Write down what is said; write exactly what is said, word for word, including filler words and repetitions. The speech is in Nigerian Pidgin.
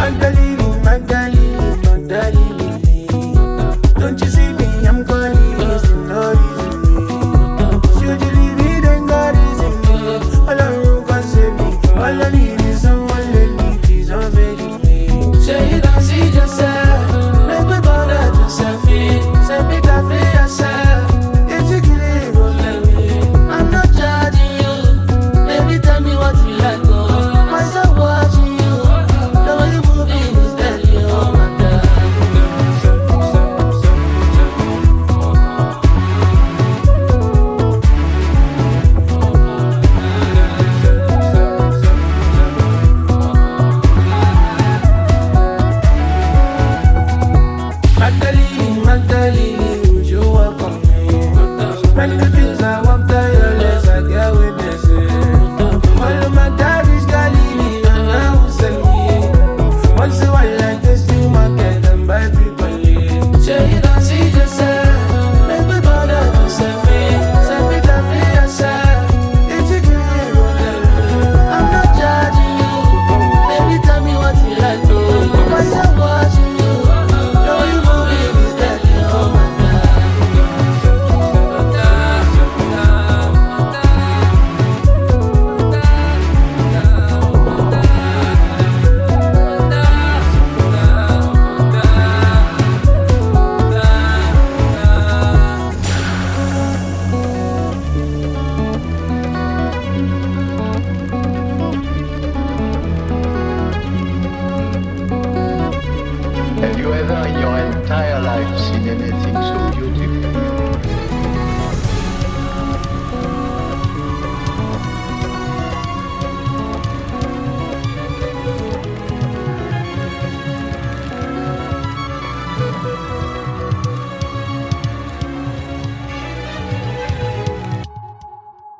Magdalene, Magdalene, Magdalene. Don't you see me? I'm calling, it's no reason me. Should you leave me, then God is in me. All I can save me. All I need is someone let me, please don't fail me. Say you don't see yourself, make me bother yourself. Say me that for yourself. If you kill it, go let me. I'm not judging you. Maybe tell me what you like, oh. Myself watching you. The way you moving is deadly, oh my God. Magdalene, Magdalene, would you welcome me? Many the things I want tireless, I get witnesses. Follow my daddy's Galilee, and I will send me. Once in a while like this, new market and buy frequently. Say you don't see yourself, make me bother yourself. Say me that for yourself. If you give me a road, I'm not judging you. Maybe tell me what you like, oh. Myself watching you. The way you moving is deadly, oh my God. Have you ever in your entire life seen anything so beautiful?